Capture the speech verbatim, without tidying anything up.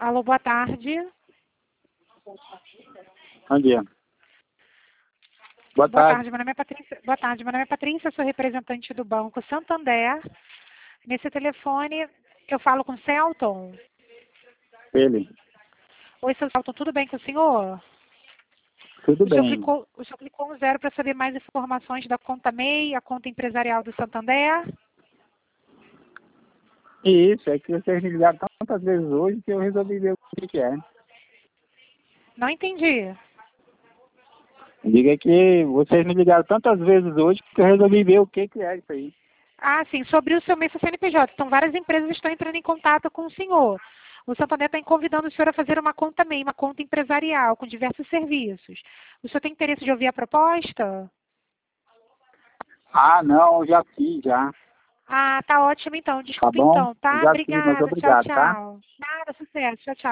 Alô, boa tarde. Bom dia. Boa, Boa tarde. tarde, meu nome é Patrícia. Boa tarde, meu nome é Patrícia, sou representante do Banco Santander. Nesse telefone, eu falo com o Celton. Ele. Oi, seu Celton, tudo bem com o senhor? Tudo O senhor bem. clicou, o senhor clicou no zero para saber mais informações da conta M E I, a conta empresarial do Santander? Isso, é que vocês me ligaram tantas vezes hoje que eu resolvi ver o que, que é. Não entendi. Diga que vocês me ligaram tantas vezes hoje que eu resolvi ver o que, que é isso aí. Ah, sim, sobre o seu M E I C N P J. Então, várias empresas estão entrando em contato com o senhor. O Santander está convidando o senhor a fazer uma conta M E I, uma conta empresarial, com diversos serviços. O senhor tem interesse de ouvir a proposta? Ah, não, eu já fiz, já. Ah, tá ótimo então. Tá Desculpa bom? então, Eu tá? já fiz, mas Obrigada. Tchau, obrigado, tá? tchau. Nada, sucesso. Tchau, tchau.